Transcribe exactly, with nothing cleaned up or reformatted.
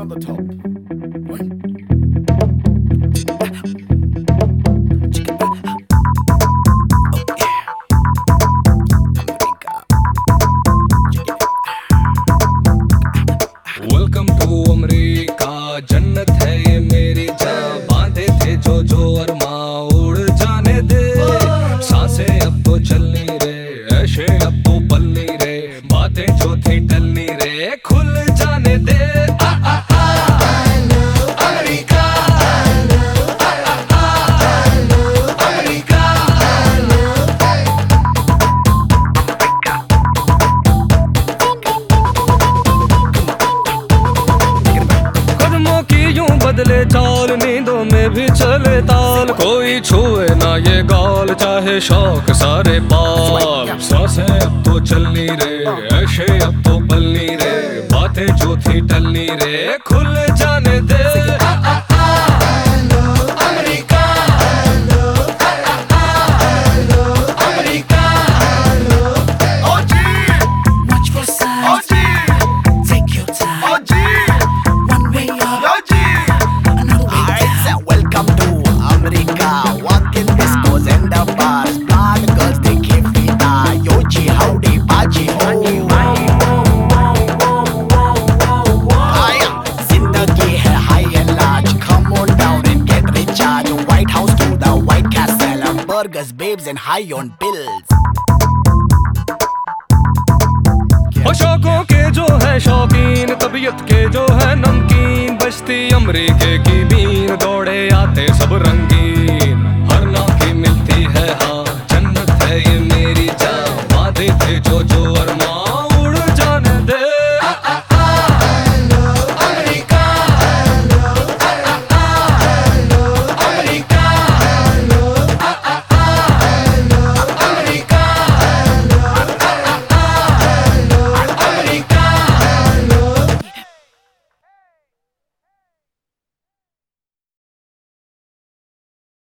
on the top. Welcome to America, जन्नत है ये मेरी जहाँ बांधे थे जो जो अरमा उड़ जाने दे। सांसें अब तो चलनी रे, ऐशे अब तो पलनी रे, बातें जो थी टलनी रे खुल जाने दे। आ आ आ अमेरिका, आ आ आ अमेरिका। कदमों की यूं बदले चाल, नींदों में भी चले ताल, कोई छुए ना ये गाल, चाहे शौक सारे पाल। सांसें अब तो चलनी रे, ऐशे अब तो पलनी रे, बातें जो थी टलनी रे खुल जाने दे। आ आ आ अमेरिका, आ आ आ अमेरिका। ओ जी, Watch for signs. ओ जी, Take your time. ओ जी, One way up, ओ जी। another way Alright, down. so welcome to America. Walking discos and the bars. Blonde girls, they give me the Yoji, howdy, baji, ho. Aya, zindagi hai high and large. Come on down and get recharged. White House to the White Castle. Burgers, babes, and high on bills. और शौकों के जो है शौकीन, तबीयत के जो है नमकीन, बस्ती अमरीके की बीन, दौड़े आते सब रंग